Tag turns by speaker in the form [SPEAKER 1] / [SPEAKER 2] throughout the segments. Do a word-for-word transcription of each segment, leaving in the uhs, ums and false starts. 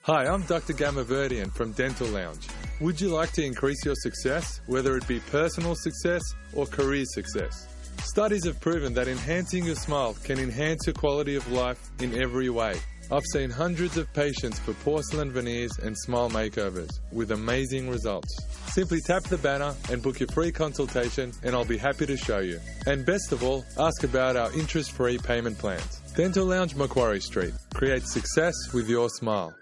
[SPEAKER 1] Hi, I'm Doctor Gamaverdian from Dental Lounge. Would you like to increase your success, whether it be personal success or career success? Studies have proven that enhancing your smile can enhance your quality of life in every way. I've seen hundreds of patients for porcelain veneers and smile makeovers with amazing results. Simply tap the banner and book your free consultation and I'll be happy to show you. And best of all, ask about our interest-free payment plans. Dental Lounge, Macquarie Street. Create success with your smile.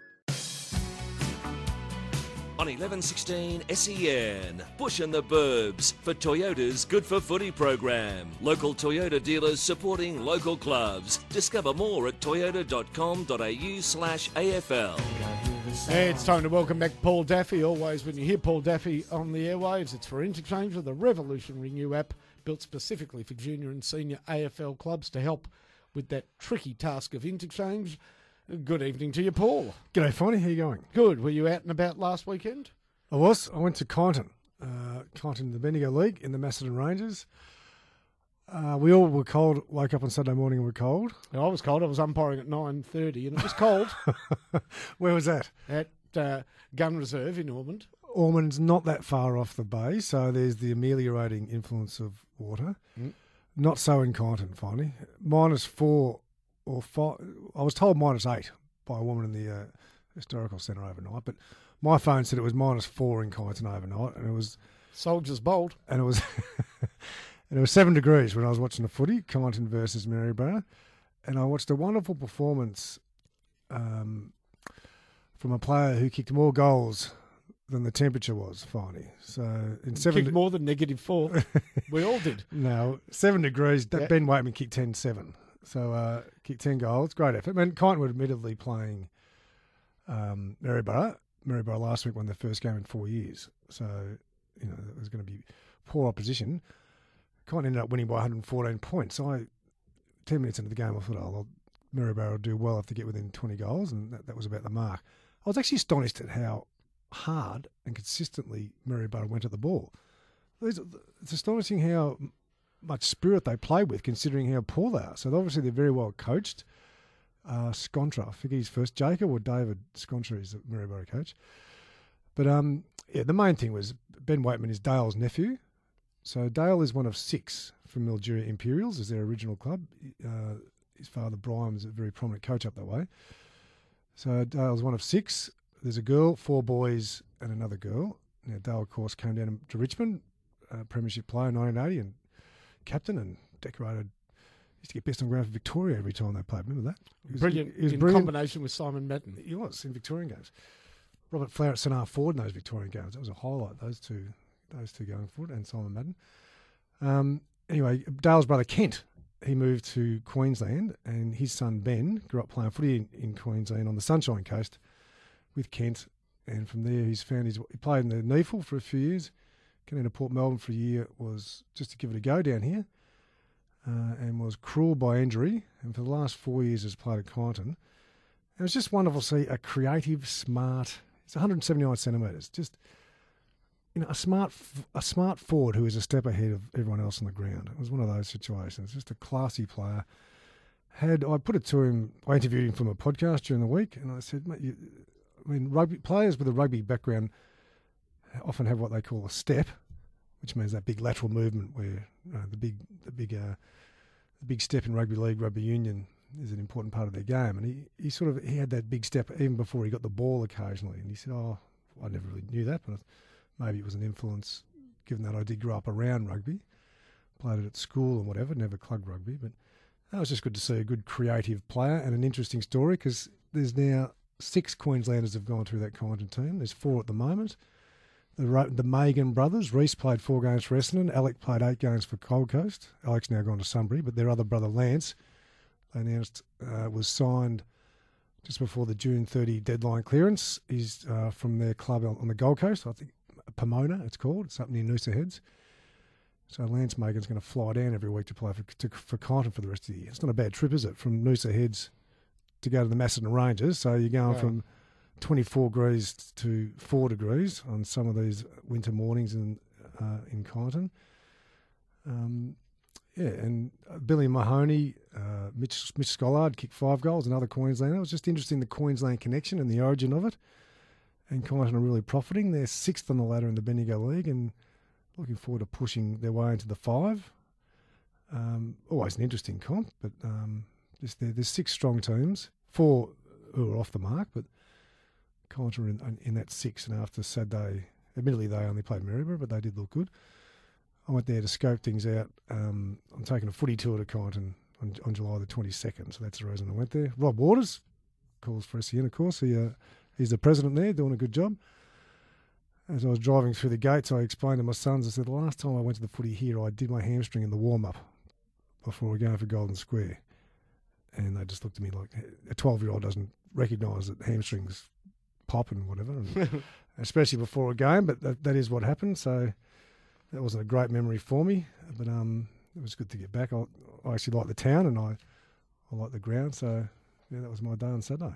[SPEAKER 2] On eleven sixteen S E N, Bush and the Burbs for Toyota's Good for Footy program. Local Toyota dealers supporting local clubs. Discover more at toyota.com.au slash AFL.
[SPEAKER 3] Hey, it's time to welcome back Paul Daffy. Always when you hear Paul Daffy on the airwaves, it's for Interchange with a revolutionary new app built specifically for junior and senior A F L clubs to help with that tricky task of interchange. Good evening to you, Paul.
[SPEAKER 4] G'day, Fonny. How you going?
[SPEAKER 3] Good. Were you out and about last weekend?
[SPEAKER 4] I was. I went to Kyneton, uh, Kyneton in the Bendigo League in the Macedon Rangers. Uh, we all were cold, woke up on Saturday morning and were cold.
[SPEAKER 3] No, I was cold. I was umpiring at nine thirty and it was cold.
[SPEAKER 4] Where was that?
[SPEAKER 3] At uh, Gun Reserve in Ormond.
[SPEAKER 4] Ormond's not that far off the bay, so there's the ameliorating influence of water. Mm. Not so in Kyneton, Fonny. Minus four or five. I was told minus eight by a woman in the uh, historical centre overnight, but my phone said it was minus four in Kyneton overnight, and it was
[SPEAKER 3] Soldiers bold,
[SPEAKER 4] and it was and it was seven degrees when I was watching the footy, Kyneton versus Maryborough, and I watched a wonderful performance um, from a player who kicked more goals than the temperature was, Finey. So in seven
[SPEAKER 3] kicked de- more than negative four. We all did.
[SPEAKER 4] No, seven degrees.
[SPEAKER 3] Yeah.
[SPEAKER 4] Ben Waitman kicked ten seven. So uh, kicked ten goals. Great effort. I mean, Kyneton were admittedly playing um, Maryborough. Maryborough last week won their first game in four years. So, you know, it was going to be poor opposition. Kyneton ended up winning by one hundred fourteen points. So I, ten minutes into the game, I thought, oh, well, Maryborough will do well if they get within twenty goals, and that, that was about the mark. I was actually astonished at how hard and consistently Maryborough went at the ball. It's astonishing how much spirit they play with, considering how poor they are. So obviously they're very well coached. Uh, Scontra, I think he's first. Jacob or David Scontra is the Maryborough coach. But um, yeah, the main thing was Ben Waitman is Dale's nephew. So Dale is one of six from Mildura Imperials, as their original club. Uh, his father Brian was a very prominent coach up that way. So Dale's one of six. There's a girl, four boys, and another girl. Now Dale, of course, came down to Richmond, uh, premiership player in nineteen eighty, and captain and decorated. Used to get best on ground for Victoria every time they played. Remember that?
[SPEAKER 3] He was, brilliant. He was in brilliant. Combination with Simon Madden.
[SPEAKER 4] He was in Victorian games. Robert Flower at St R Ford in those Victorian games. That was a highlight. Those two, those two going forward, and Simon Madden. Um, anyway, Dale's brother Kent, he moved to Queensland, and his son Ben grew up playing footy in, in Queensland on the Sunshine Coast with Kent, and from there he's found his. He played in the N E F L for a few years. Came into Port Melbourne for a year, was just to give it a go down here, uh, and was cruel by injury, and for the last four years has played at Kyneton. It was just wonderful to see a creative, smart. It's one hundred seventy-nine centimetres. Just you know, a smart, a smart forward who is a step ahead of everyone else on the ground. It was one of those situations. Just a classy player. Had I put it to him, I interviewed him from a podcast during the week, and I said, mate, you, I mean, rugby players with a rugby background often have what they call a step, which means that big lateral movement where you know, the big, the big, uh, the big step in rugby league, rugby union is an important part of their game. And he, he sort of he had that big step even before he got the ball occasionally. And he said, "Oh, I never really knew that, but maybe it was an influence, given that I did grow up around rugby, played it at school and whatever, never club rugby." But that was just good to see a good creative player and an interesting story because there's now six Queenslanders have gone through that Kyneton team. There's four at the moment. The, the Magan brothers, Reese played four games for Essendon. Alec played eight games for Gold Coast. Alec's now gone to Sunbury, but their other brother, Lance, they announced uh, was signed just before the June thirtieth deadline clearance. He's uh, from their club on, on the Gold Coast, I think Pomona it's called. It's up near Noosa Heads. So Lance Magan's going to fly down every week to play for, to, for Kyneton for the rest of the year. It's not a bad trip, is it, from Noosa Heads to go to the Macedon Rangers? So you're going wow. from twenty-four degrees to four degrees on some of these winter mornings in uh, in Kyneton. Um, Yeah, and uh, Billy Mahoney, uh, Mitch, Mitch Scollard kicked five goals, another Queenslander. It was just interesting, the Queensland connection and the origin of it. And Kyneton are really profiting. They're sixth on the ladder in the Bendigo League and looking forward to pushing their way into the five. Um, always an interesting comp, but um, there's, there's six strong teams, four who are off the mark, but Kyneton are in, in that six. And after Saturday, admittedly they only played Maryborough, but they did look good. I went there to scope things out. Um, I'm taking a footy tour to Kyneton on, on July the twenty-second, so that's the reason I went there. Rob Waters calls for S E N, of course. He, uh, he's the president there, doing a good job. As I was driving through the gates, I explained to my sons, I said, the last time I went to the footy here, I did my hamstring in the warm-up before we go for Golden Square. And they just looked at me like, a twelve-year-old doesn't recognise that hamstrings pop and whatever, and especially before a game, but that, that is what happened, so... That wasn't a great memory for me, but um, it was good to get back. I, I actually like the town and I, I like the ground, so yeah, that was my day on Saturday.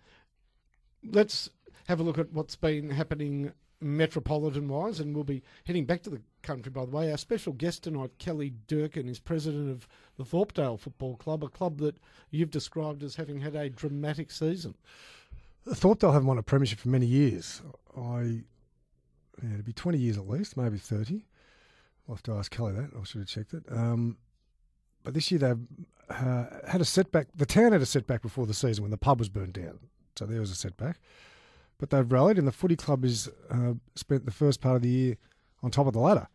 [SPEAKER 3] Let's have a look at what's been happening metropolitan-wise, and we'll be heading back to the country, by the way. Our special guest tonight, Kelly Durkin, is president of the Thorpedale Football Club, a club that you've described as having had a dramatic season.
[SPEAKER 4] Thorpedale haven't won a premiership for many years. I, yeah, it'd be twenty years at least, maybe thirty. I'll have to ask Kelly that. I should have checked it. Um, but this year they've uh, had a setback. The town had a setback before the season when the pub was burnt down. So there was a setback. But they've rallied, and the footy club has uh, spent the first part of the year on top of the ladder.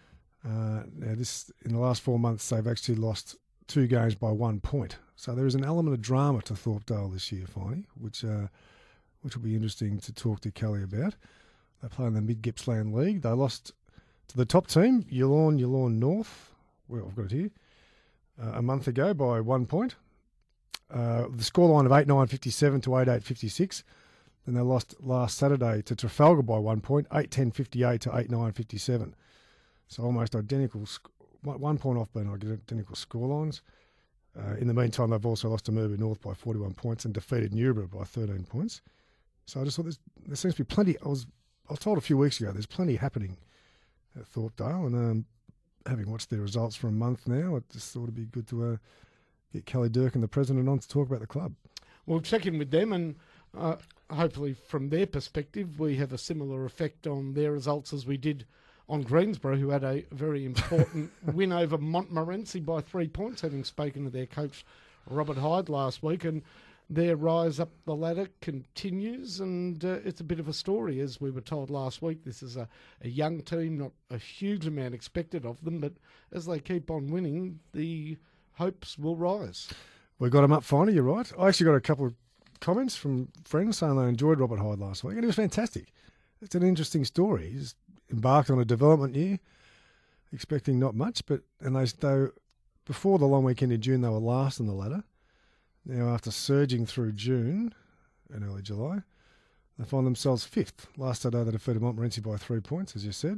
[SPEAKER 4] Uh, now, this in the last four months, they've actually lost two games by one point. So there is an element of drama to Thorpedale this year, finally, which uh, which will be interesting to talk to Kelly about. They play in the Mid-Gippsland League. They lost to the top team, Yallourn, Yallourn North, well, I've got it here, uh, a month ago by one point. Uh, the scoreline of eight nine fifty-seven to eight eight fifty-six. Then they lost last Saturday to Trafalgar by one point, eight ten fifty-eight to eight nine fifty-seven. So almost identical, sc- one point off being identical scorelines. Uh, in the meantime, they've also lost to Murray North by forty-one points and defeated Newborough by thirteen points. So I just thought there seems to be plenty. I was I was told a few weeks ago there's plenty happening at Thorpedale, and um, having watched their results for a month now, I just thought it'd be good to uh, get Kelly Durkin, the president, on to talk about the club.
[SPEAKER 3] We'll check in with them, and uh, hopefully from their perspective we have a similar effect on their results as we did on Greensborough, who had a very important win over Montmorency by three points, having spoken to their coach Robert Hyde last week, and their rise up the ladder continues, and uh, it's a bit of a story, as we were told last week. This is a, a young team, not a huge amount expected of them, but as they keep on winning, the hopes will rise.
[SPEAKER 4] We got them up finally, you're right. I actually got a couple of comments from friends saying they enjoyed Robert Hyde last week, and it was fantastic. It's an interesting story. He's embarked on a development year, expecting not much, but and they, they before the long weekend in June, they were last on the ladder. Now, after surging through June and early July, they find themselves fifth. Last Saturday, they defeated Montmorency by three points, as you said.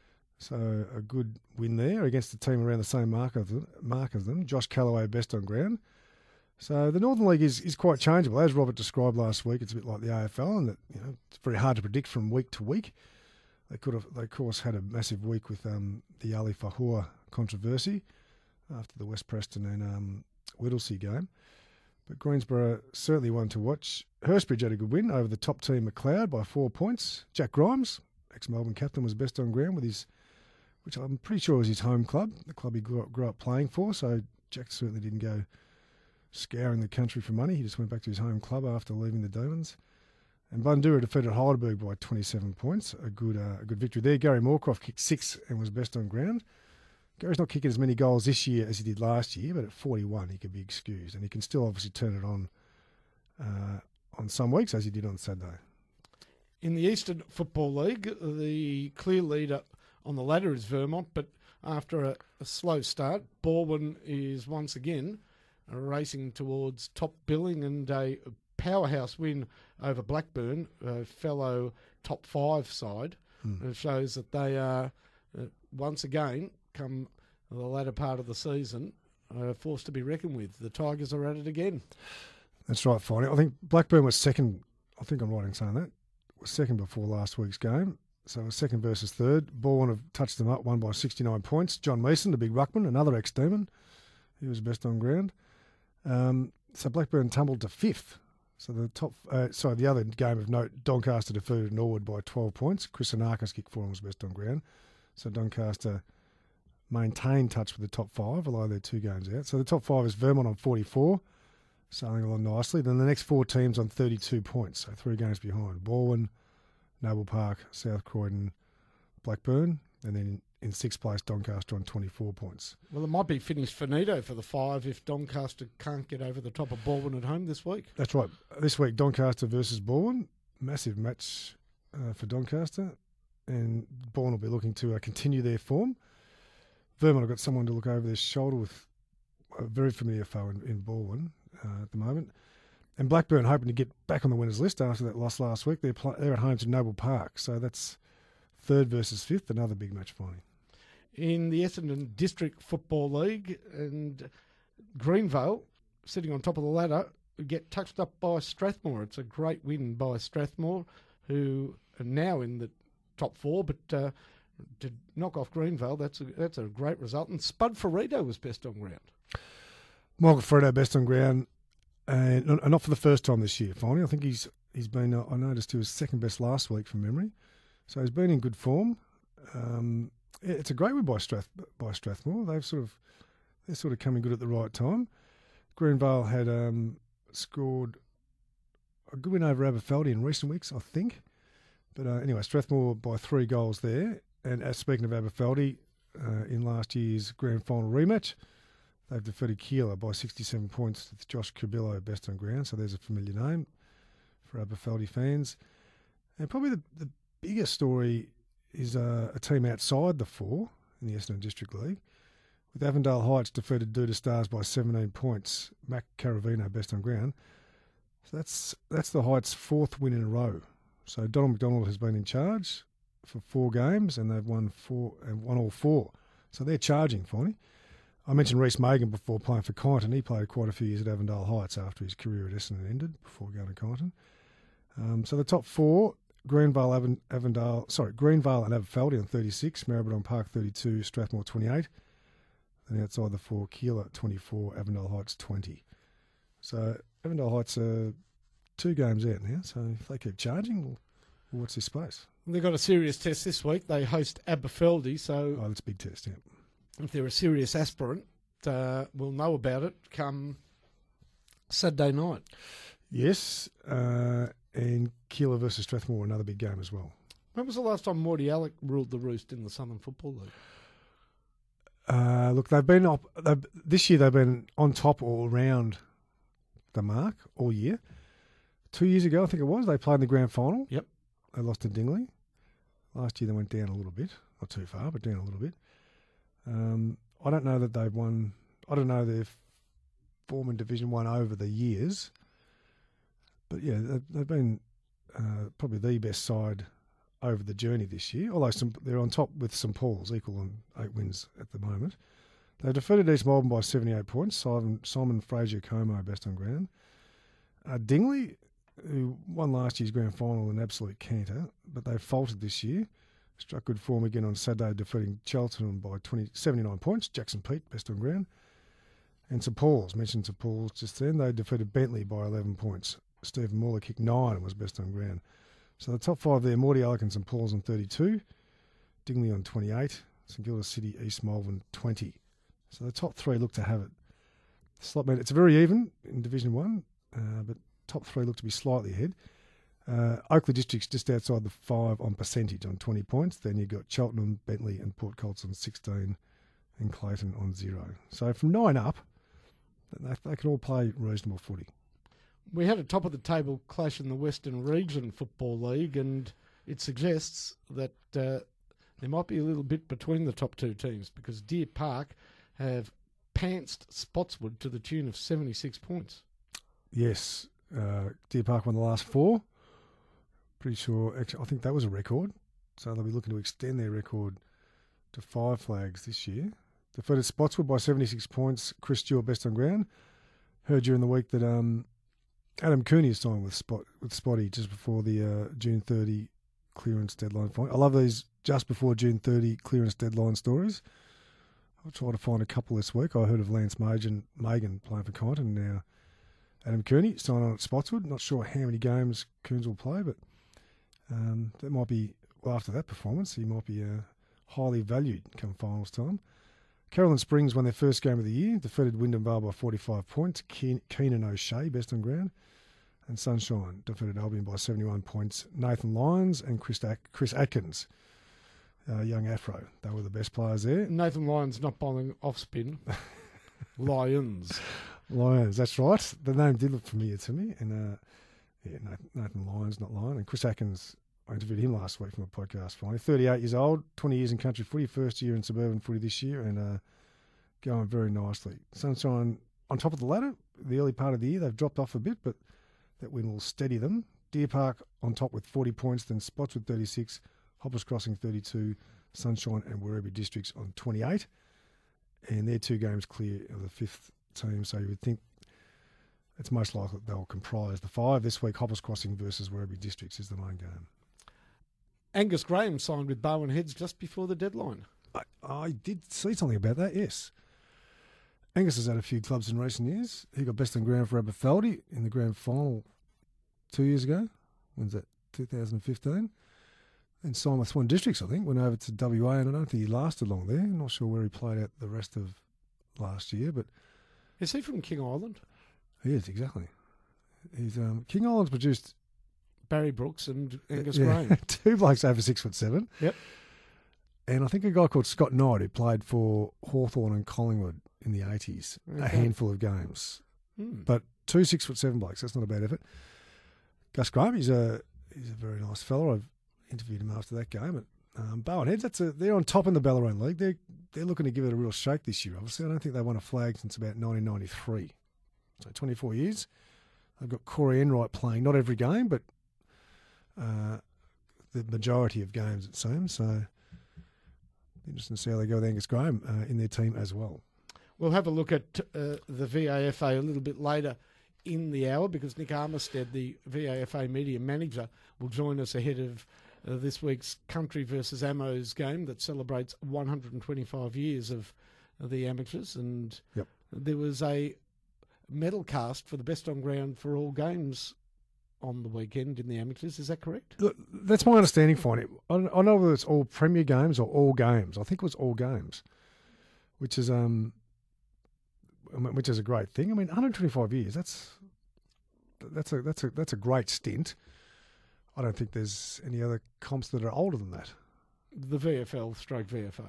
[SPEAKER 4] So a good win there against a team around the same mark as them. Mark as them. Josh Callaway best on ground. So the Northern League is, is quite changeable. As Robert described last week, it's a bit like the A F L, and that you know it's very hard to predict from week to week. They could have, they of course, had a massive week with um, the Ali Fahua controversy after the West Preston and um, Whittlesea game. But Greensborough certainly one to watch. Hurstbridge had a good win over the top team McLeod by four points. Jack Grimes, ex-Melbourne captain, was best on ground with his, which I'm pretty sure was his home club, the club he grew up, grew up playing for. So Jack certainly didn't go scouring the country for money. He just went back to his home club after leaving the Demons. And Bundoora defeated Heidelberg by twenty-seven points. A good, uh, a good victory there. Gary Moorcroft kicked six and was best on ground. Gary's not kicking as many goals this year as he did last year, but at forty-one he can be excused, and he can still obviously turn it on uh, on some weeks as he did on Saturday.
[SPEAKER 3] In the Eastern Football League, the clear leader on the ladder is Vermont, but after a, a slow start, Balwyn is once again racing towards top billing, and a powerhouse win over Blackburn, a fellow top five side. Hmm. It shows that they are uh, once again, come the latter part of the season, uh, forced to be reckoned with. The Tigers are at it again.
[SPEAKER 4] That's right, finally. I think Blackburn was second, I think I'm right in saying that, was second before last week's game. So second versus third. Bourne have touched them up, won by sixty-nine points. John Mason, the big ruckman, another ex-Demon. He was best on ground. Um, so Blackburn tumbled to fifth. So the top, uh, sorry, the other game of note, Doncaster defeated Norwood by twelve points. Chris Anarkis kick for him was best on ground. So Doncaster maintained touch with the top five, although they're two games out. So the top five is Vermont on forty-four, sailing along nicely. Then the next four teams on thirty-two points, so three games behind. Balwyn, Noble Park, South Croydon, Blackburn, and then in sixth place, Doncaster on twenty-four points.
[SPEAKER 3] Well, it might be finished finito for the five if Doncaster can't get over the top of Balwyn at home this week.
[SPEAKER 4] That's right. This week, Doncaster versus Balwyn. Massive match uh, for Doncaster. And Balwyn will be looking to uh, continue their form. Vermont have got someone to look over their shoulder with a very familiar foe in, in Balwyn uh, at the moment. And Blackburn hoping to get back on the winners list after that loss last week. They're, pl- they're at home to Noble Park. So that's third versus fifth, another big match finally.
[SPEAKER 3] In the Essendon District Football League, and Greenvale, sitting on top of the ladder, get touched up by Strathmore. It's a great win by Strathmore, who are now in the top four, but uh, to knock off Greenvale, that's a, that's a great result. And Spud Ferrito was best on ground.
[SPEAKER 4] Michael Ferrito best on ground, and not for the first time this year, finally. I think he's he's been, uh, I noticed he was second best last week from memory. So he's been in good form. Um, It's a great win by Strath by Strathmore. They've sort of they're sort of coming good at the right time. Greenvale had um, scored a good win over Aberfeldy in recent weeks, I think. But uh, anyway, Strathmore by three goals there. And as speaking of Aberfeldy, uh, in last year's grand final rematch, they've defeated Keilor by sixty-seven points with Josh Cubillo best on ground. So there's a familiar name for Aberfeldy fans. And probably the, the biggest story is uh, a team outside the four in the Essendon District League, with Avondale Heights defeated Duda Stars by seventeen points. Mac Caravino best on ground. So that's that's the Heights' fourth win in a row. So Donald McDonald has been in charge for four games, and they've won four and won all four. So they're charging finally. I mentioned Reece Magan before playing for Kyneton. He played quite a few years at Avondale Heights after his career at Essendon ended before going to Kyneton. Um, so the top four. Greenvale, Avon, Avondale, sorry, Greenvale and Aberfeldy on thirty-six, Maribyrnong Park thirty-two, Strathmore twenty-eight. Then outside the four, Keilor twenty-four, Avondale Heights twenty. So Avondale Heights are two games out now, so if they keep charging, we'll, we'll watch this space.
[SPEAKER 3] They've got a serious test this week. They host Aberfeldy, so
[SPEAKER 4] Oh, that's a big test, yeah.
[SPEAKER 3] if they're a serious aspirant, uh, we'll know about it come Saturday night.
[SPEAKER 4] Yes, uh, and Keilor versus Strathmore, another big game as well.
[SPEAKER 3] When was the last time Morty Alec ruled the roost in the Southern Football League?
[SPEAKER 4] Uh, look, they've been up, they've, this year they've been on top or around the mark all year. Two years ago, I think it was, they played in the grand final.
[SPEAKER 3] Yep.
[SPEAKER 4] They lost to Dingley. Last year they went down a little bit, not too far, but down a little bit. Um, I don't know that they've won. I don't know their form in Division One over the years, but yeah, they've, they've been uh, probably the best side over the journey this year. Although some, they're on top with St Paul's, equal on eight wins at the moment. They defeated East Melbourne by seventy-eight points. Simon, Simon Fraser Como best on ground. Uh, Dingley, who won last year's grand final in absolute canter, but they've faltered this year. Struck good form again on Saturday, defeating Cheltenham by twenty, seventy-nine points. Jackson Pete, best on ground. And St Paul's, mentioned St Paul's just then, they defeated Bentley by eleven points. Stephen Muller kicked nine and was best on ground. So the top five there, Morty Alec and St Paul's on thirty-two, Dingley on twenty-eight, St Kilda City, East Melbourne twenty. So the top three look to have it. Slot, it's very even in Division one, uh, but top three look to be slightly ahead. Uh, Oakleigh District's just outside the five on percentage on twenty points. Then you've got Cheltenham, Bentley and Port Colts on sixteen and Clayton on zero. So from nine up, they, they can all play reasonable footy.
[SPEAKER 3] We had a top-of-the-table clash in the Western Region Football League, and it suggests that uh, there might be a little bit between the top two teams because Deer Park have pantsed Spotswood to the tune of seventy-six points.
[SPEAKER 4] Yes, uh, Deer Park won the last four. Pretty sure, actually, I think that was a record. So they'll be looking to extend their record to five flags this year. Defeated Spotswood by seventy-six points. Chris Stewart best on ground. Heard during the week that um, Adam Cooney is signed with Spot with Spotty just before the uh, June thirtieth clearance deadline find. I love these just before June thirtieth clearance deadline stories. I'll try to find a couple this week. I heard of Lance Magan, Magan playing for Kyneton, and now Adam Kearney signed on at Spotswood. Not sure how many games Coons will play, but um, that might be, well, after that performance, he might be uh, highly valued come finals time. Carolyn Springs won their first game of the year, defeated Wyndham Vale by forty-five points. Keen, Keenan O'Shea, best on ground. And Sunshine defeated Albion by seventy-one points. Nathan Lyons and Chris, At- Chris Atkins, uh, young Afro. They were the best players there.
[SPEAKER 3] Nathan Lyons not bowling off spin. Lions.
[SPEAKER 4] Lyons, that's right. The name did look familiar to me. And uh, yeah, Nathan, Nathan Lyons, not Lyon. And Chris Atkins, I interviewed him last week from a podcast finally. thirty-eight years old, twenty years in country footy, first year in suburban footy this year, and uh, going very nicely. Sunshine on top of the ladder, the early part of the year, they've dropped off a bit, but that win will steady them. Deer Park on top with forty points, then Spotswood thirty-six, Hoppers Crossing thirty-two, Sunshine and Werribee Districts on twenty-eight. And they're two games clear of the fifth team, so you would think it's most likely that they'll comprise the five. This week, Hoppers Crossing versus Werribee Districts is the main game.
[SPEAKER 3] Angus Graham signed with Bowen Heads just before the deadline.
[SPEAKER 4] I, I did see something about that, yes. Angus has had a few clubs in recent years. He got best on ground for Aberthaldy in the grand final two years ago. When's that? two thousand fifteen. And signed with Swan Districts, I think, went over to W A, and I don't think he lasted long there. I'm not sure where he played out the rest of last year, but
[SPEAKER 3] Is he from King Island?
[SPEAKER 4] he is, exactly. He's um, King Island's produced
[SPEAKER 3] Barry Brooks and Angus
[SPEAKER 4] yeah,
[SPEAKER 3] Graham.
[SPEAKER 4] two blokes over six foot seven.
[SPEAKER 3] Yep.
[SPEAKER 4] And I think a guy called Scott Knight who played for Hawthorn and Collingwood in the eighties, a
[SPEAKER 3] Okay.
[SPEAKER 4] handful of games.
[SPEAKER 3] Hmm.
[SPEAKER 4] But two six foot seven blokes, that's not a bad effort. Gus Graham, he's a he's a very nice fella. I've interviewed him after that game. At um, Bowen Heads, that's a, they're on top in the Bellarine League. They're they're looking to give it a real shake this year. Obviously, I don't think they won a flag since about nineteen ninety-three. So twenty-four years. They've got Corey Enright playing, not every game, but uh, the majority of games it seems. So interesting to see how they go with Angus Graham uh, in their team as well.
[SPEAKER 3] We'll have a look at uh, the V A F A a little bit later in the hour because Nick Armistead, the V A F A media manager, will join us ahead of uh, this week's Country versus Amos game that celebrates one hundred twenty-five years of uh, the amateurs. And
[SPEAKER 4] Yep.
[SPEAKER 3] there was a medal cast for the best on ground for all games on the weekend in the amateurs. Is that correct?
[SPEAKER 4] Look, that's my understanding for it. I don't I don't know whether it's all Premier games or all games. I think it was all games, which is um, I mean, which is a great thing. I mean, one hundred twenty-five years. That's that's a that's a that's a great stint. I don't think there's any other comps that are older than that.
[SPEAKER 3] The V F L stroke V F A.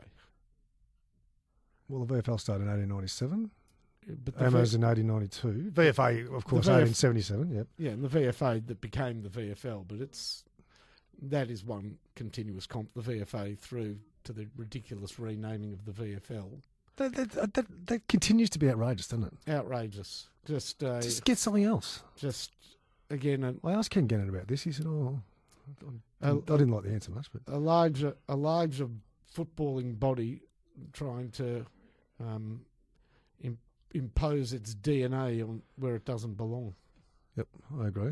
[SPEAKER 4] Well, the V F L started in eighteen ninety-seven.
[SPEAKER 3] But the
[SPEAKER 4] Amos
[SPEAKER 3] v-
[SPEAKER 4] in eighteen ninety-two. V F A, of course,
[SPEAKER 3] V F
[SPEAKER 4] eighteen seventy-seven. Yep.
[SPEAKER 3] yeah, and the V F A that became the V F L, but it's that is one continuous comp. The V F A through to the ridiculous renaming of the V F L.
[SPEAKER 4] That that, that, that continues to be outrageous, doesn't it?
[SPEAKER 3] Outrageous. Just, uh,
[SPEAKER 4] Just get something else.
[SPEAKER 3] just again, a,
[SPEAKER 4] I asked Ken Gannon about this. He said, "Oh, I, I,
[SPEAKER 3] Uh,
[SPEAKER 4] I didn't like the answer much, but
[SPEAKER 3] a larger, a larger footballing body trying to um, im- impose its D N A on where it doesn't belong.
[SPEAKER 4] yep, I agree."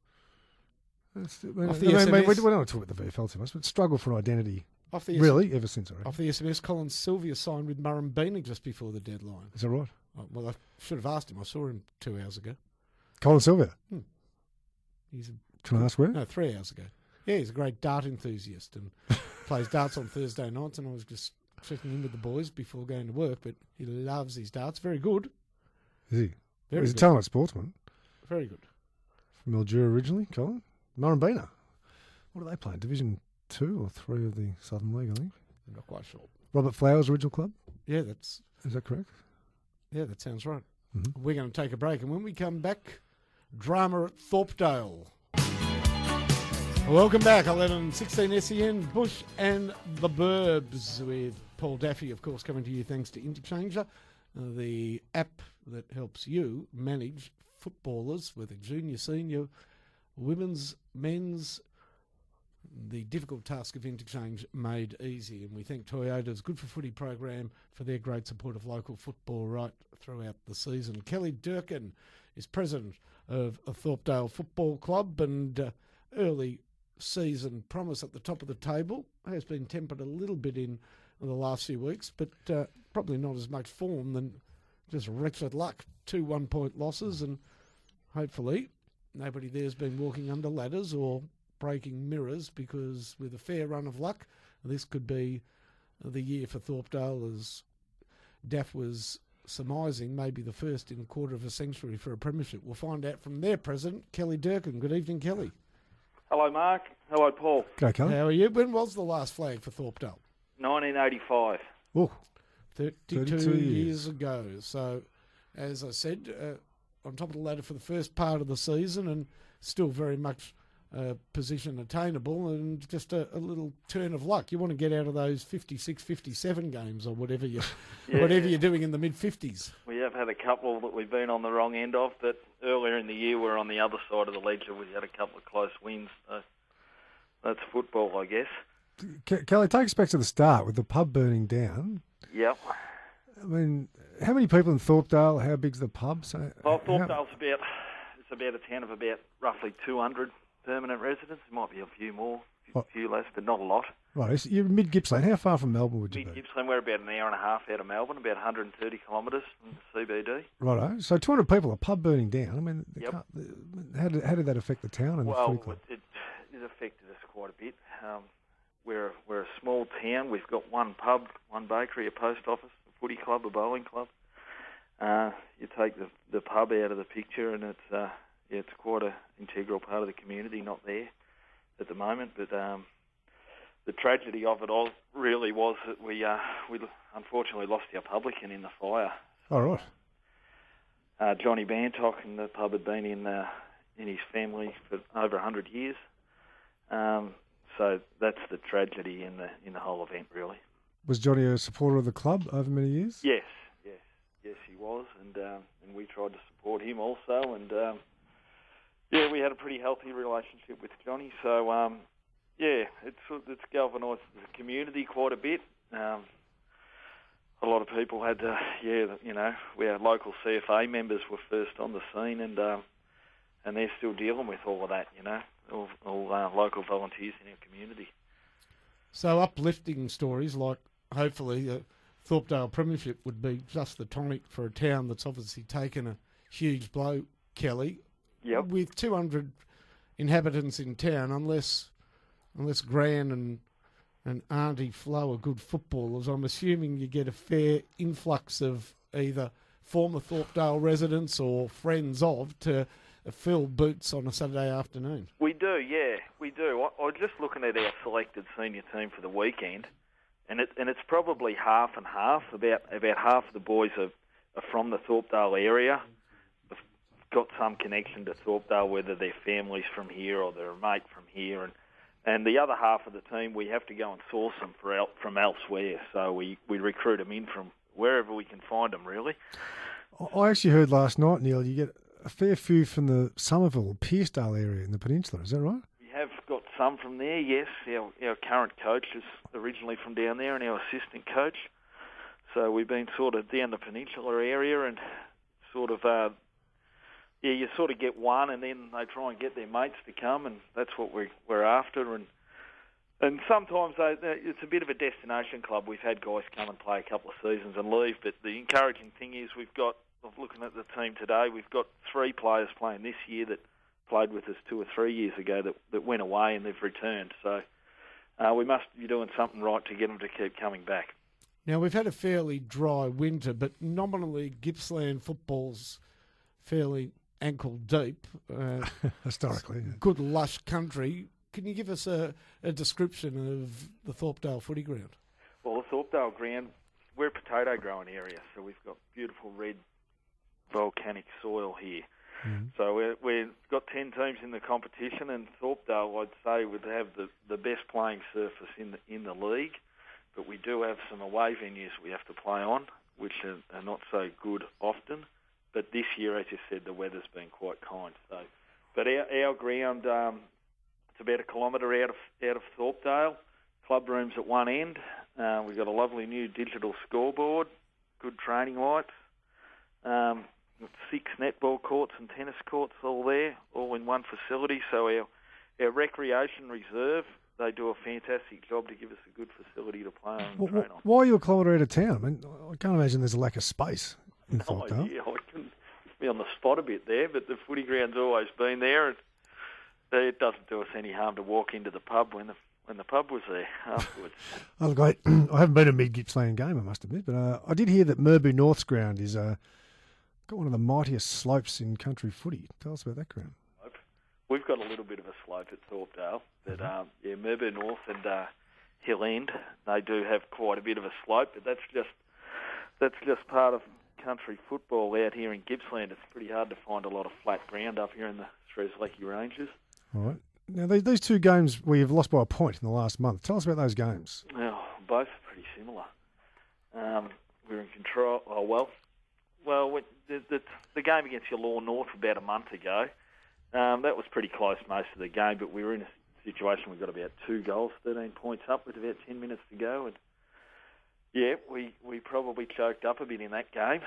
[SPEAKER 4] That's, I mean,
[SPEAKER 3] Off
[SPEAKER 4] I
[SPEAKER 3] the
[SPEAKER 4] mean,
[SPEAKER 3] S M S.
[SPEAKER 4] we, we don't want to talk about the V F L too much, but struggle for an identity,
[SPEAKER 3] Off the
[SPEAKER 4] really, ever since, I reckon.
[SPEAKER 3] off the S M S, Colin Sylvia signed with Murrumbina just before the deadline.
[SPEAKER 4] Is that right?
[SPEAKER 3] Oh, well, I should have asked him. I saw him two hours ago.
[SPEAKER 4] Colin Sylvia.
[SPEAKER 3] He's a
[SPEAKER 4] Can I ask where?
[SPEAKER 3] No, three hours ago. Yeah, he's a great dart enthusiast and plays darts on Thursday nights. And I was just checking in with the boys before going to work, but he loves his darts. Very good.
[SPEAKER 4] Is he?
[SPEAKER 3] Very
[SPEAKER 4] He's
[SPEAKER 3] good.
[SPEAKER 4] a talented sportsman.
[SPEAKER 3] Very good.
[SPEAKER 4] From Mildura originally, Colin. Murrumbina. What are they playing? Division two or three of the Southern League, I think.
[SPEAKER 3] I'm not quite sure.
[SPEAKER 4] Robert Flowers' original club.
[SPEAKER 3] Yeah, that's
[SPEAKER 4] Is that correct?
[SPEAKER 3] yeah, that sounds right.
[SPEAKER 4] Mm-hmm.
[SPEAKER 3] We're going to take a break, and when we come back, drama at Thorpedale. Welcome back, eleven sixteen S E N, Bush and the Burbs, with Paul Daffy, of course, coming to you thanks to Interchanger, uh, the app that helps you manage footballers, whether junior, senior, women's, men's, the difficult task of interchange made easy. And we thank Toyota's Good for Footy program for their great support of local football right throughout the season. Kelly Durkin is president of a Thorpedale Football Club, and uh, early season promise at the top of the table. Has been tempered a little bit in the last few weeks, but uh, probably not as much form than just wretched luck. Two one-point losses, and hopefully nobody there's been walking under ladders or breaking mirrors, because with a fair run of luck, this could be the year for Thorpedale, as Daff was surmising, maybe the first in a quarter of a century for a premiership. We'll find out from their president, Kelly Durkin. Good evening, Kelly.
[SPEAKER 5] Hello, Mark. Hello, Paul.
[SPEAKER 4] Go, Kelly.
[SPEAKER 3] How are you? When was the last flag for Thorpedale?
[SPEAKER 5] nineteen eighty-five.
[SPEAKER 4] Oh,
[SPEAKER 3] thirty-two,
[SPEAKER 4] thirty-two
[SPEAKER 3] years.
[SPEAKER 4] years
[SPEAKER 3] ago. So, as I said, uh, on top of the ladder for the first part of the season, and still very much uh, position attainable, and just a, a little turn of luck. You want to get out of those fifty-six, fifty-seven games or whatever you,
[SPEAKER 5] Yeah.
[SPEAKER 3] whatever you're doing in the mid fifties.
[SPEAKER 5] We have had a couple that we've been on the wrong end of, but earlier in the year we're on the other side of the ledger. We had a couple of close wins. So that's football, I guess.
[SPEAKER 4] Ke- Kelly, take us back to the start with the pub burning down.
[SPEAKER 5] Yep.
[SPEAKER 4] I mean, how many people in Thorpedale? How big's the pub? So,
[SPEAKER 5] Well,
[SPEAKER 4] how-
[SPEAKER 5] Thorpedale's about, it's about a town of about roughly two hundred permanent residents. There might be a few more, a
[SPEAKER 4] What?
[SPEAKER 5] few less, but not a lot.
[SPEAKER 4] Right, so you're mid Gippsland. How far from Melbourne would you
[SPEAKER 5] Mid
[SPEAKER 4] be?
[SPEAKER 5] Gippsland, we're about an hour and a half out of Melbourne, about one hundred thirty kilometres from the C B D.
[SPEAKER 4] Righto. So two hundred people, a pub burning down. I mean, they
[SPEAKER 5] Yep.
[SPEAKER 4] can't- they- how did how did that affect the town and the
[SPEAKER 5] Well,
[SPEAKER 4] footy club?
[SPEAKER 5] it, it affected us quite a bit. Um, we're we're a small town. We've got one pub, one bakery, a post office, a footy club, a bowling club. Uh, you take the the pub out of the picture, and it's uh, yeah, it's quite an integral part of the community. Not there at the moment, but um, the tragedy of it all really was that we uh, we unfortunately lost our publican in the fire.
[SPEAKER 4] All right.
[SPEAKER 5] Uh, Johnny Bantock, and the pub had been in uh, in his family for over a hundred years. Um, so that's the tragedy in the in the whole event, really.
[SPEAKER 4] Was Johnny a supporter of the club over many years?
[SPEAKER 5] Yes, yes, yes, he was, and um, and we tried to support him also, and um, yeah, we had a pretty healthy relationship with Johnny. So um, yeah, it's it's galvanised the community quite a bit. Um, a lot of people had to, yeah, you know, our local C F A members were first on the scene, and um, and they're still dealing with all of that, you know, all, all uh, local volunteers in our community.
[SPEAKER 3] So uplifting stories like, hopefully, the Thorpedale Premiership would be just the tonic for a town that's obviously taken a huge blow, Kelly.
[SPEAKER 5] Yep.
[SPEAKER 3] With two hundred inhabitants in town, unless unless Gran and and Auntie Flo are good footballers, I'm assuming you get a fair influx of either former Thorpedale residents or friends of to fill boots on a Saturday afternoon.
[SPEAKER 5] We do, yeah, we do. I, I was just looking at our selected senior team for the weekend, and it and it's probably half and half. About about half of the boys are, are from the Thorpedale area, have got some connection to Thorpedale, whether their family's from here or they're a mate from here, and and the other half of the team we have to go and source them for el- from elsewhere. So we, we recruit them in from wherever we can find them, really.
[SPEAKER 4] I actually heard last night, Neil, you get a fair few from the Somerville, Pearcedale area in the peninsula. Is that right?
[SPEAKER 5] We have got some from there, yes. Our, our current coach is originally from down there, and our assistant coach. So we've been sort of down the peninsula area, and sort of, uh, yeah, you sort of get one, and then they try and get their mates to come, and that's what we're, we're after. And and sometimes they, it's a bit of a destination club. We've had guys come and play a couple of seasons and leave, but the encouraging thing is we've got, looking at the team today, we've got three players playing this year that played with us two or three years ago that, that went away and they've returned. So uh, we must be doing something right to get them to keep coming back.
[SPEAKER 3] Now, we've had a fairly dry winter, but nominally Gippsland football's fairly ankle deep. Uh,
[SPEAKER 4] Historically. Yeah.
[SPEAKER 3] good, lush country. Can you give us a, a description of the Thorpedale footy ground?
[SPEAKER 5] Well, the Thorpedale ground, we're a potato growing area, so we've got beautiful red volcanic soil here.
[SPEAKER 4] Mm-hmm.
[SPEAKER 5] So we're, we've got ten teams in the competition, and Thorpedale, I'd say, would have the, the best playing surface in the, in the league. But we do have some away venues we have to play on, which are, are not so good often. But this year, as you said, the weather's been quite kind. So, but our, our ground, um, it's about a kilometre out of out of Thorpedale. Club rooms at one end. Uh, we've got a lovely new digital scoreboard, good training lights. Um, six netball courts and tennis courts all there, all in one facility. So our our recreation reserve, they do a fantastic job to give us a good facility to play on and
[SPEAKER 4] Well,
[SPEAKER 5] train on.
[SPEAKER 4] why are you a kilometre out of town? I mean, I can't imagine there's a lack of space in
[SPEAKER 5] No
[SPEAKER 4] Thorpedale.
[SPEAKER 5] idea. I couldn't be on the spot a bit there, but the footy ground's always been there. And it doesn't do us any harm to walk into the pub when the when the pub was there afterwards.
[SPEAKER 4] Oh, look, I, I haven't been to a mid-Gippsland game, I must admit, but uh, I did hear that Murbu North's ground is uh, got one of the mightiest slopes in country footy. Tell us about that ground.
[SPEAKER 5] We've got a little bit of a slope at Thorpedale, but um, yeah, Murbu North and uh, Hill End, they do have quite a bit of a slope, but that's just that's just part of country football out here in Gippsland. It's pretty hard to find a lot of flat ground up here in the Shrewsbury Ranges.
[SPEAKER 4] All right. Now, these, these two games where you've lost by a point in the last month, tell us about those games.
[SPEAKER 5] Well, both are pretty similar. Um, we're in control. Oh, well, well, the, the, the game against your Law North about a month ago, um, that was pretty close most of the game, but we were in a situation we got about two goals, thirteen points up with about ten minutes to go, and yeah, we, we probably choked up a bit in that game.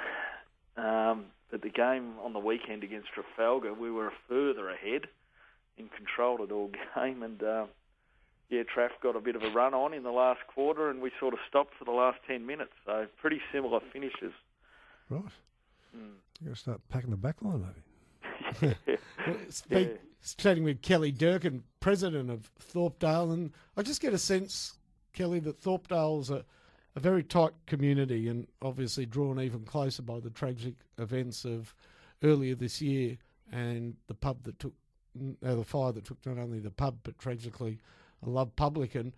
[SPEAKER 5] Um, but the game on the weekend against Trafalgar, we were further ahead and controlled it all game. And, uh, yeah, Traf got a bit of a run on in the last quarter, and we sort of stopped for the last ten minutes. So pretty similar finishes.
[SPEAKER 4] Right.
[SPEAKER 5] Mm.
[SPEAKER 4] You've got to start packing the back line, maybe.
[SPEAKER 5] yeah.
[SPEAKER 3] Well, speak,
[SPEAKER 5] Yeah.
[SPEAKER 3] Chatting with Kelly Durkin, president of Thorpedale, and I just get a sense, Kelly, that Thorpedale's a, a very tight community and obviously drawn even closer by the tragic events of earlier this year and the pub that took, uh, the fire that took not only the pub but tragically a Love Publican.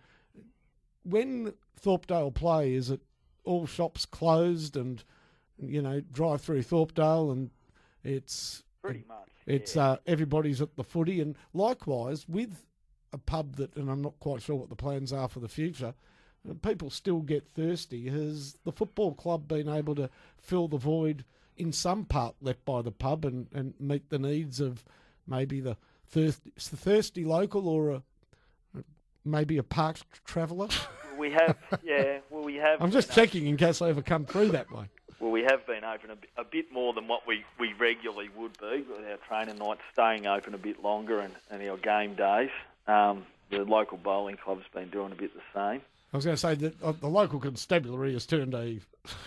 [SPEAKER 3] When Thorpedale play, is it all shops closed and, you know, drive through Thorpedale and it's
[SPEAKER 5] Pretty much.
[SPEAKER 3] it's
[SPEAKER 5] yeah.
[SPEAKER 3] uh, everybody's at the footy, and likewise with a pub that, and I'm not quite sure what the plans are for the future, uh, people still get thirsty. Has the football club been able to fill the void in some part left by the pub and, and meet the needs of maybe the thirsty, thirsty local or a, maybe a parked traveller?
[SPEAKER 5] We have, yeah, well, we have.
[SPEAKER 3] I'm just
[SPEAKER 5] been
[SPEAKER 3] checking in case I ever come through that way.
[SPEAKER 5] Well, we have been open a bit, a bit more than what we, we regularly would be, with our training nights staying open a bit longer and, and our game days. Um, the local bowling club's been doing a bit the same.
[SPEAKER 3] I was going to say that uh, the local constabulary has turned a... a
[SPEAKER 5] We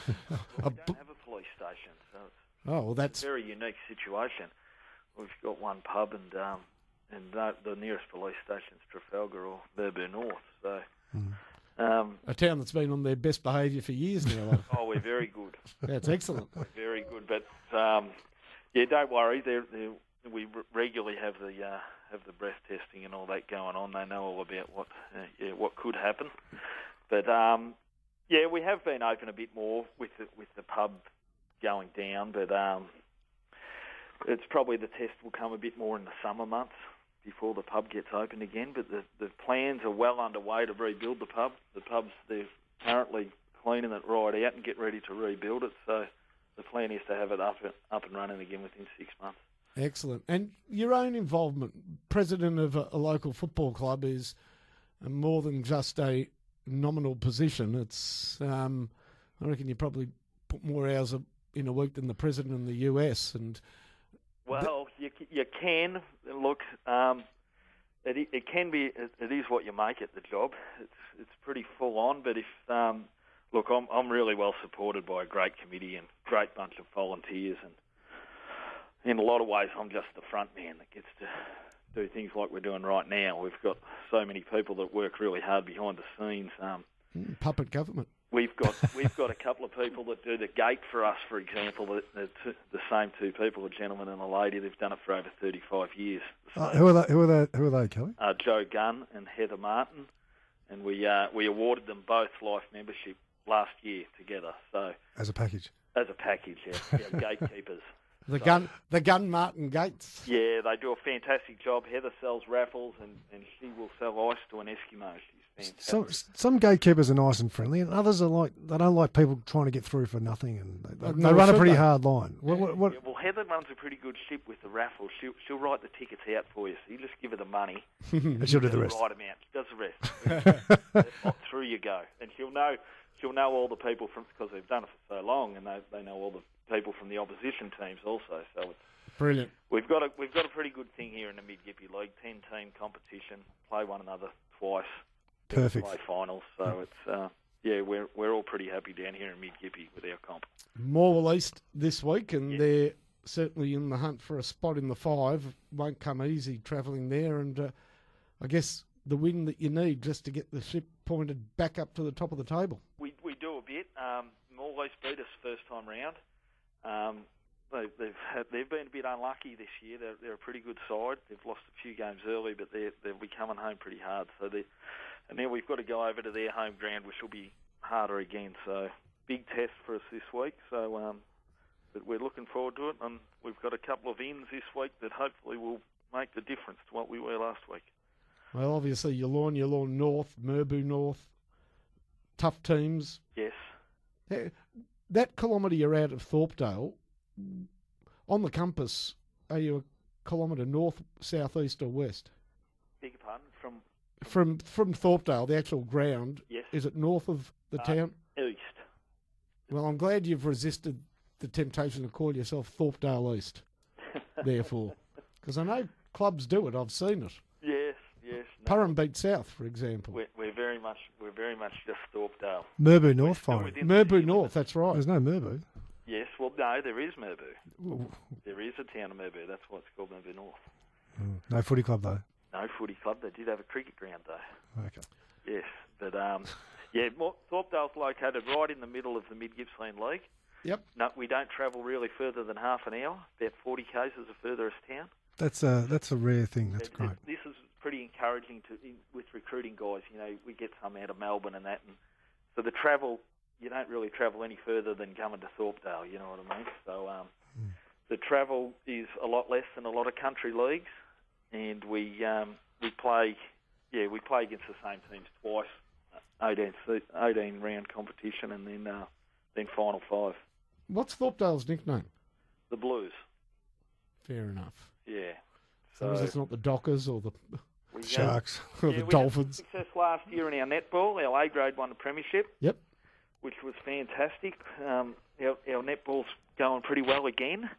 [SPEAKER 5] don't have a police station, so it's
[SPEAKER 3] oh, well,
[SPEAKER 5] a
[SPEAKER 3] that's...
[SPEAKER 5] very unique situation. We've got one pub and um, and the, the nearest police station's Trafalgar or Murbu North, so...
[SPEAKER 4] Mm.
[SPEAKER 5] Um,
[SPEAKER 3] a town that's been on their best behaviour for years now.
[SPEAKER 5] oh, we're very good.
[SPEAKER 3] That's excellent.
[SPEAKER 5] We're very good, but um, yeah, don't worry. They're, they're, we re- regularly have the uh, have the breath testing and all that going on. They know all about what uh, yeah what could happen. But um, yeah, we have been open a bit more with the, with the pub going down, but um, it's probably the test will come a bit more in the summer months before the pub gets open again, but the, the plans are well underway to rebuild the pub. The pub's, they're currently cleaning it right out and get ready to rebuild it, so the plan is to have it up, up and running again within six months.
[SPEAKER 3] Excellent. And your own involvement, president of a, a local football club, is more than just a nominal position. It's, um, I reckon you probably put more hours in a week than the president in the U S, and
[SPEAKER 5] Well, you you can look. Um, it it can be. It, it is what you make it. The job. It's it's pretty full on. But if um, look, I'm I'm really well supported by a great committee and great bunch of volunteers, and in a lot of ways, I'm just the front man that gets to do things like we're doing right now. We've got so many people that work really hard behind the scenes. Um,
[SPEAKER 3] puppet government.
[SPEAKER 5] We've got we've got a couple of people that do the gate for us, for example. The, the, two, the same two people, a gentleman and a lady. They've done it for over thirty-five years.
[SPEAKER 4] Uh, who are they? Who are they? Who are they, Kelly?
[SPEAKER 5] Uh, Joe Gunn and Heather Martin, and we uh, we awarded them both life membership last year together. So
[SPEAKER 4] As a package.
[SPEAKER 5] as a package, yeah, yeah gatekeepers.
[SPEAKER 3] The
[SPEAKER 5] So-
[SPEAKER 3] gun, the gun, Martin Gates.
[SPEAKER 5] Yeah, they do a fantastic job. Heather sells raffles, and, and she will sell ice to an Eskimo. She's fantastic.
[SPEAKER 4] Some some gatekeepers are nice and friendly, and others are like they don't like people trying to get through for nothing, and they, they,
[SPEAKER 3] Uh,
[SPEAKER 4] they
[SPEAKER 3] nor
[SPEAKER 4] run a
[SPEAKER 3] should
[SPEAKER 4] pretty
[SPEAKER 3] they.
[SPEAKER 4] hard line. What, what, what,
[SPEAKER 5] Yeah, well, Heather runs a pretty good ship with the raffles. She'll, she'll write the tickets out for you. So you just give her the money.
[SPEAKER 4] and she'll do the
[SPEAKER 5] the
[SPEAKER 4] rest.
[SPEAKER 5] right amount. She does the rest. Through you go. And she'll know she'll know all the people from because they've done it for so long, and they, they know all the people from the opposition teams also. So it's,
[SPEAKER 3] Brilliant.
[SPEAKER 5] we've got a we've got a pretty good thing here in the Mid Gippy League. Ten team competition, play one another twice.
[SPEAKER 4] Perfect.
[SPEAKER 5] Play finals. So it's uh, yeah, we're we're all pretty happy down here in Mid Gippy with our comp.
[SPEAKER 3] Morwell East this week, and
[SPEAKER 5] Yeah.
[SPEAKER 3] they're certainly in the hunt for a spot in the five. Won't come easy travelling there, and uh, I guess the win that you need just to get the ship pointed back up to the top of the table.
[SPEAKER 5] We we do a bit. Um, Morwell East beat us first time round. Um, they, they've had, they've been a bit unlucky this year. They're, they're a pretty good side. They've lost a few games early, but they're they'll be coming home pretty hard. So they, and then we've got to go over to their home ground, which will be harder again. So big test for us this week. So um, but we're looking forward to it, and we've got a couple of ins this week that hopefully will make the difference to what we were last week.
[SPEAKER 3] Well, obviously, Yallourn, Yallourn North, Merbau North, tough teams.
[SPEAKER 5] Yes.
[SPEAKER 3] Eh, That kilometre you're out of Thorpedale, on the compass, are you a kilometre north, south, east or west?
[SPEAKER 5] Beg your pardon? From
[SPEAKER 3] From from Thorpedale, the actual ground,
[SPEAKER 5] yes.
[SPEAKER 3] is it north of the
[SPEAKER 5] Uh,
[SPEAKER 3] town?
[SPEAKER 5] East.
[SPEAKER 3] Well, I'm glad you've resisted the temptation to call yourself Thorpedale East, therefore. Because I know clubs do it, I've seen it.
[SPEAKER 5] Yes, yes. No,
[SPEAKER 3] Durham beat South, for example.
[SPEAKER 5] we're, we're very much we're very much just Thorpedale.
[SPEAKER 4] Merbau North,
[SPEAKER 5] Still
[SPEAKER 4] fine.
[SPEAKER 5] within the
[SPEAKER 3] Merbau
[SPEAKER 5] city
[SPEAKER 3] North,
[SPEAKER 5] limits.
[SPEAKER 3] that's right.
[SPEAKER 4] There's no Merbau.
[SPEAKER 5] Yes, well, no, there is Merbau.
[SPEAKER 4] Ooh,
[SPEAKER 5] There is a town of Merbau. That's why it's called Merbau North.
[SPEAKER 4] no footy club, though.
[SPEAKER 5] No footy club. They did have a cricket ground, though.
[SPEAKER 4] Okay.
[SPEAKER 5] Yes, but um, yeah, Mo- Thorpedale's located right in the middle of the Mid Gippsland League.
[SPEAKER 3] Yep.
[SPEAKER 5] No, we don't travel really further than half an hour. About forty k's is the furthest town.
[SPEAKER 4] That's a, that's a rare thing. That's
[SPEAKER 5] It-
[SPEAKER 4] great.
[SPEAKER 5] it- This is pretty encouraging to in, with recruiting guys. You know, we get some out of Melbourne and that, and so the travel, you don't really travel any further than coming to Thorpedale. You know what I mean? So um,
[SPEAKER 4] Mm.
[SPEAKER 5] the travel is a lot less than a lot of country leagues, and we um, we play, yeah, we play against the same teams twice, eighteen, eighteen round competition, and then uh, then final five.
[SPEAKER 3] What's Thorpedale's nickname?
[SPEAKER 5] The Blues,
[SPEAKER 3] Fair enough.
[SPEAKER 5] yeah.
[SPEAKER 3] So it's not the Dockers or the
[SPEAKER 5] we, uh,
[SPEAKER 4] Sharks.
[SPEAKER 3] or
[SPEAKER 5] Yeah,
[SPEAKER 3] the
[SPEAKER 5] we
[SPEAKER 3] Dolphins.
[SPEAKER 5] had success last year in our netball. Our A grade won the premiership.
[SPEAKER 3] Yep.
[SPEAKER 5] Which was fantastic. Um, our, our netball's going pretty well again.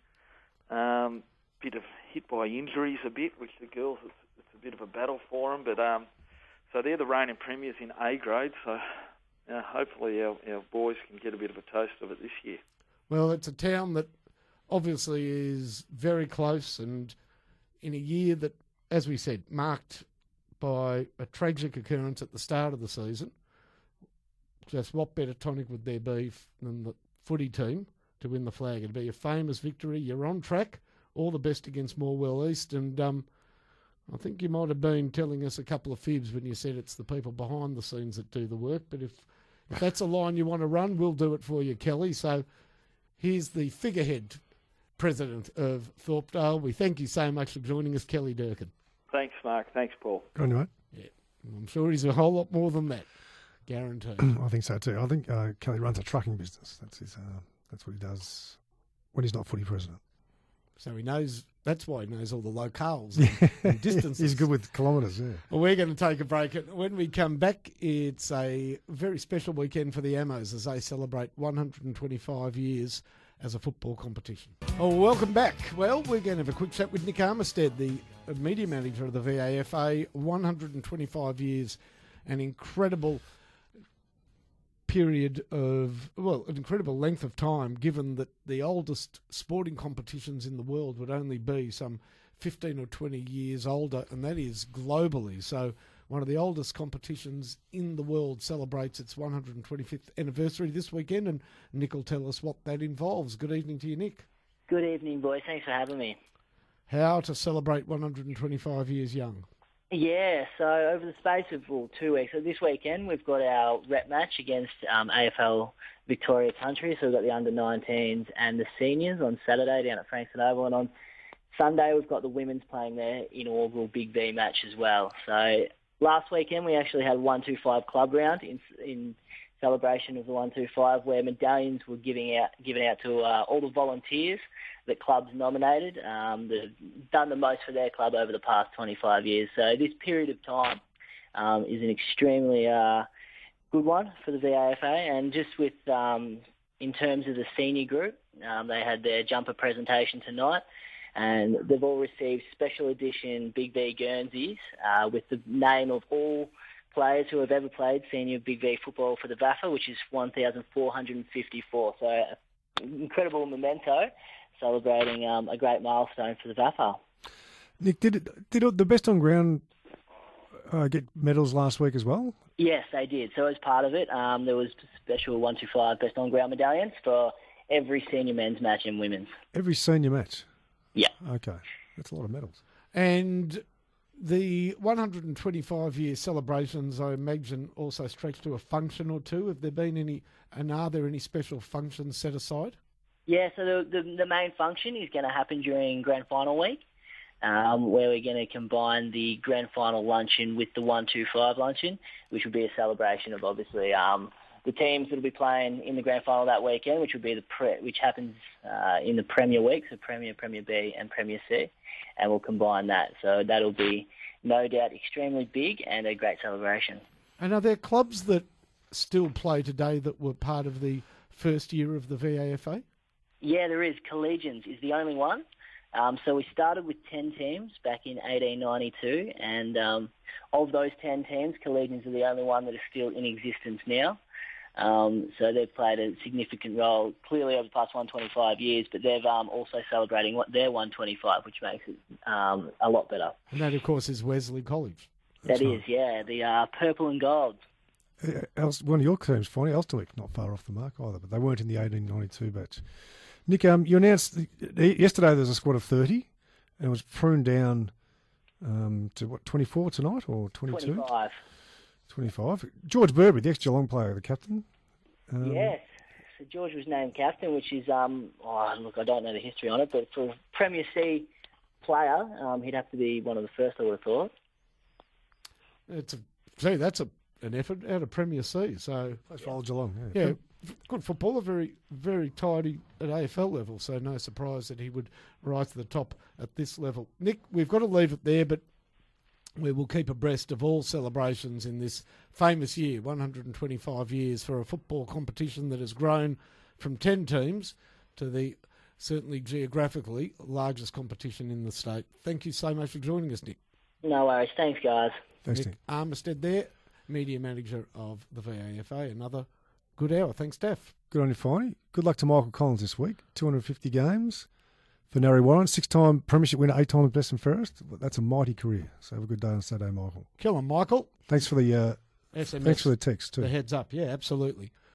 [SPEAKER 5] Um, bit of hit by injuries a bit, which the girls, it's, it's a bit of a battle for them. But um, so they're the reigning premiers in A grade. So uh, hopefully our, our boys can get a bit of a taste of it this year.
[SPEAKER 3] Well, it's a town that obviously is very close, and in a year that, as we said, marked by a tragic occurrence at the start of the season, just what better tonic would there be f- than the footy team to win the flag? It'd be a famous victory. You're on track. All the best against Morwell East, and um, I think you might have been telling us a couple of fibs when you said it's the people behind the scenes that do the work. But if, if that's a line you want to run, we'll do it for you, Kelly. So here's the figurehead president of Thorpedale. We thank you so much for joining us, Kelly Durkin.
[SPEAKER 5] Thanks, Mark. Thanks, Paul.
[SPEAKER 4] Good on you, mate.
[SPEAKER 3] Yeah, I'm sure he's a whole lot more than that, guaranteed.
[SPEAKER 4] I think so too. I think uh, Kelly runs a trucking business. That's his. Uh, that's what he does when he's not footy president.
[SPEAKER 3] So he knows, that's why he knows all the locales
[SPEAKER 4] Yeah.
[SPEAKER 3] and distances.
[SPEAKER 4] He's good with kilometres. Yeah.
[SPEAKER 3] Well, we're going to take a break. And when we come back, it's a very special weekend for the Ammos as they celebrate one hundred twenty-five years as a football competition. Oh, welcome back. Well, we're going to have a quick chat with Nick Armistead, the media manager of the V A F A. one hundred twenty-five years, an incredible period of, well, an incredible length of time, given that the oldest sporting competitions in the world would only be some fifteen or twenty years older, and that is globally. So one of the oldest competitions in the world celebrates its one hundred twenty-fifth anniversary this weekend, and Nick will tell us what that involves. Good evening to you, Nick.
[SPEAKER 6] Good evening, boys. Thanks for having me.
[SPEAKER 3] How to celebrate one hundred twenty-five years young?
[SPEAKER 6] Yeah, so over the space of well, two weeks, so this weekend we've got our rep match against um, A F L Victoria Country. So we've got the under nineteens and the seniors on Saturday down at Frankston Oval, and on Sunday we've got the women's playing their inaugural Big V match as well. So last weekend we actually had a one two five club round in in celebration of the one two five, where medallions were giving out given out to uh, all the volunteers that clubs nominated um, that have done the most for their club over the past twenty-five years. So this period of time um, is an extremely uh, good one for the V A F A. And just with um, in terms of the senior group, um, they had their jumper presentation tonight. and they've all received special edition Big V Guernseys uh, with the name of all players who have ever played senior Big V football for the V A F A, which is one thousand four hundred fifty-four. So, an incredible memento, celebrating um, a great milestone for the V A F A.
[SPEAKER 4] Nick, did it, did the best on ground uh, get medals last week as well?
[SPEAKER 6] Yes, they did. So as part of it, um, there was special one two five best on ground medallions for every senior men's match and women's.
[SPEAKER 4] Every senior match?
[SPEAKER 6] Yeah.
[SPEAKER 4] Okay. That's a lot of medals.
[SPEAKER 3] And the one hundred twenty-five year celebrations, I imagine, also stretch to a function or two. Have there been any, and are there any special functions set aside?
[SPEAKER 6] Yeah, so the, the, the main function is going to happen during grand final week. Um, where we're going to combine the grand final luncheon with the one two five luncheon, which will be a celebration of obviously um, the teams that will be playing in the grand final that weekend, which will be the pre- which happens uh, in the Premier week, so Premier, Premier B, and Premier C, and we'll combine that. So that'll be no doubt extremely big and a great celebration.
[SPEAKER 3] And are there clubs that still play today that were part of the first year of the V A F A?
[SPEAKER 6] Yeah, there is. Collegians is the only one. Um, so we started with ten teams back in eighteen ninety-two, and um, of those ten teams, Collegians are the only one that is still in existence now. Um, so they've played a significant role, clearly over the past one hundred twenty-five years, but they're um, also celebrating what their one hundred twenty-five, which makes it um, a lot better.
[SPEAKER 3] And that, of course, is Wesley College.
[SPEAKER 6] That is, yeah, the uh, purple and gold.
[SPEAKER 4] Uh, Els- one of your teams, finally, Elsternwick, not far off the mark either, but they weren't in the eighteen ninety-two batch. Nick, um, you announced yesterday there's a squad of thirty, and it was pruned down um, to, what, twenty-four tonight or twenty-two?
[SPEAKER 6] twenty-five.
[SPEAKER 4] twenty-five. George Burby, the ex-Geelong player, the captain. Um,
[SPEAKER 6] Yes. So George was named captain, which is, um, oh, look, I don't know the history on it, but for a Premier C player, um, he'd have to be one of the first, I would have thought.
[SPEAKER 3] It's a, gee, that's a, an effort out of Premier C. So
[SPEAKER 4] Plays for old Geelong, yeah.
[SPEAKER 3] yeah, good footballer, very, very tidy at A F L level. So no surprise that he would rise to the top at this level. Nick, we've got to leave it there, but we will keep abreast of all celebrations in this famous year, one hundred twenty-five years for a football competition that has grown from ten teams to the certainly geographically largest competition in the state. Thank you so much for joining us, Nick.
[SPEAKER 6] No worries. Thanks, guys.
[SPEAKER 4] Thanks,
[SPEAKER 3] Nick
[SPEAKER 4] Nick.
[SPEAKER 3] Armistead there, media manager of the V A F A. Another good hour. Thanks, Steph.
[SPEAKER 4] Good on you, Finey. Good luck to Michael Collins this week. two hundred fifty games for Narry Warren. Six-time premiership winner, eight times best and fairest. That's a mighty career. So have a good day on Saturday, Michael.
[SPEAKER 3] Kill him, Michael.
[SPEAKER 4] Thanks for the uh,
[SPEAKER 3] S M S,
[SPEAKER 4] thanks for the text too.
[SPEAKER 3] the heads up. Yeah, absolutely.